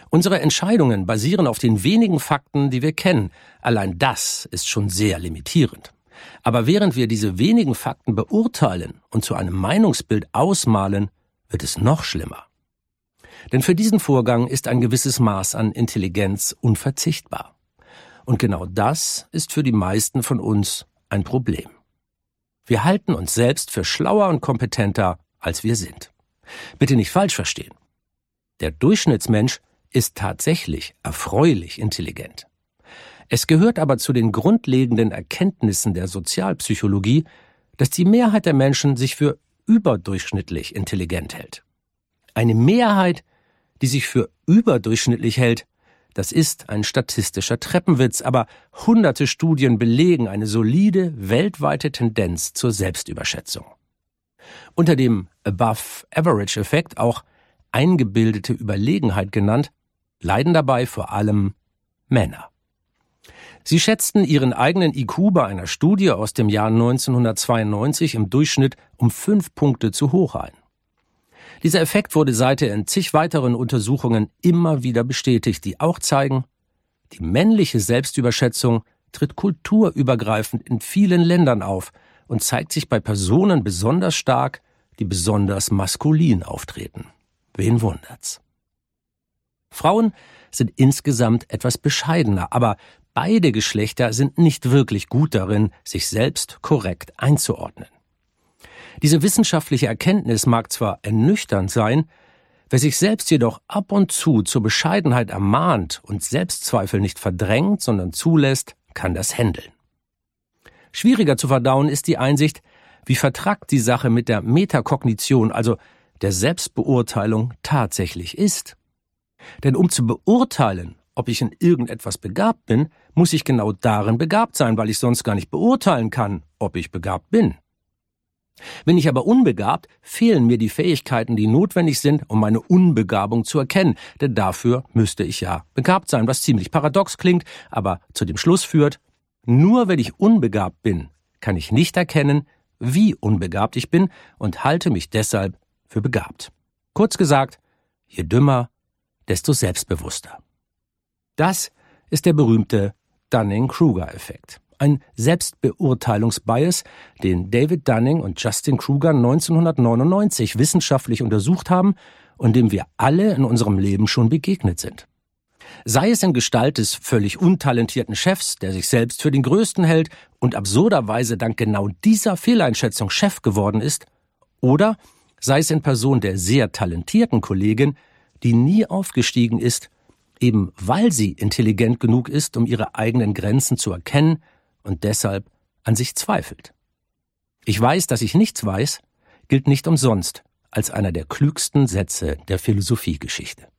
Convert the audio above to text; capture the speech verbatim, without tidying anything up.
Unsere Entscheidungen basieren auf den wenigen Fakten, die wir kennen. Allein das ist schon sehr limitierend. Aber während wir diese wenigen Fakten beurteilen und zu einem Meinungsbild ausmalen, wird es noch schlimmer. Denn für diesen Vorgang ist ein gewisses Maß an Intelligenz unverzichtbar. Und genau das ist für die meisten von uns ein Problem. Wir halten uns selbst für schlauer und kompetenter, als wir sind. Bitte nicht falsch verstehen. Der Durchschnittsmensch ist tatsächlich erfreulich intelligent. Es gehört aber zu den grundlegenden Erkenntnissen der Sozialpsychologie, dass die Mehrheit der Menschen sich für überdurchschnittlich intelligent hält. Eine Mehrheit, die sich für überdurchschnittlich hält, das ist ein statistischer Treppenwitz, aber hunderte Studien belegen eine solide, weltweite Tendenz zur Selbstüberschätzung. Unter dem Above-Average-Effekt, auch eingebildete Überlegenheit genannt, leiden dabei vor allem Männer. Sie schätzten ihren eigenen I Q bei einer Studie aus dem Jahr neunzehnhundertzweiundneunzig im Durchschnitt um fünf Punkte zu hoch ein. Dieser Effekt wurde seither in zig weiteren Untersuchungen immer wieder bestätigt, die auch zeigen, die männliche Selbstüberschätzung tritt kulturübergreifend in vielen Ländern auf und zeigt sich bei Personen besonders stark, die besonders maskulin auftreten. Wen wundert's? Frauen sind insgesamt etwas bescheidener, aber beide Geschlechter sind nicht wirklich gut darin, sich selbst korrekt einzuordnen. Diese wissenschaftliche Erkenntnis mag zwar ernüchternd sein, wer sich selbst jedoch ab und zu zur Bescheidenheit ermahnt und Selbstzweifel nicht verdrängt, sondern zulässt, kann das handeln. Schwieriger zu verdauen ist die Einsicht, wie vertrackt die Sache mit der Metakognition, also der Selbstbeurteilung, tatsächlich ist. Denn um zu beurteilen, ob ich in irgendetwas begabt bin, muss ich genau darin begabt sein, weil ich sonst gar nicht beurteilen kann, ob ich begabt bin. Bin ich aber unbegabt, fehlen mir die Fähigkeiten, die notwendig sind, um meine Unbegabung zu erkennen, denn dafür müsste ich ja begabt sein, was ziemlich paradox klingt, aber zu dem Schluss führt, nur wenn ich unbegabt bin, kann ich nicht erkennen, wie unbegabt ich bin und halte mich deshalb für begabt. Kurz gesagt, je dümmer, desto selbstbewusster. Das ist der berühmte Dunning-Kruger-Effekt. Ein Selbstbeurteilungsbias, den David Dunning und Justin Kruger neunzehnhundertneunundneunzig wissenschaftlich untersucht haben und dem wir alle in unserem Leben schon begegnet sind. Sei es in Gestalt des völlig untalentierten Chefs, der sich selbst für den Größten hält und absurderweise dank genau dieser Fehleinschätzung Chef geworden ist, oder sei es in Person der sehr talentierten Kollegin, die nie aufgestiegen ist, eben weil sie intelligent genug ist, um ihre eigenen Grenzen zu erkennen und deshalb an sich zweifelt. Ich weiß, dass ich nichts weiß, gilt nicht umsonst als einer der klügsten Sätze der Philosophiegeschichte.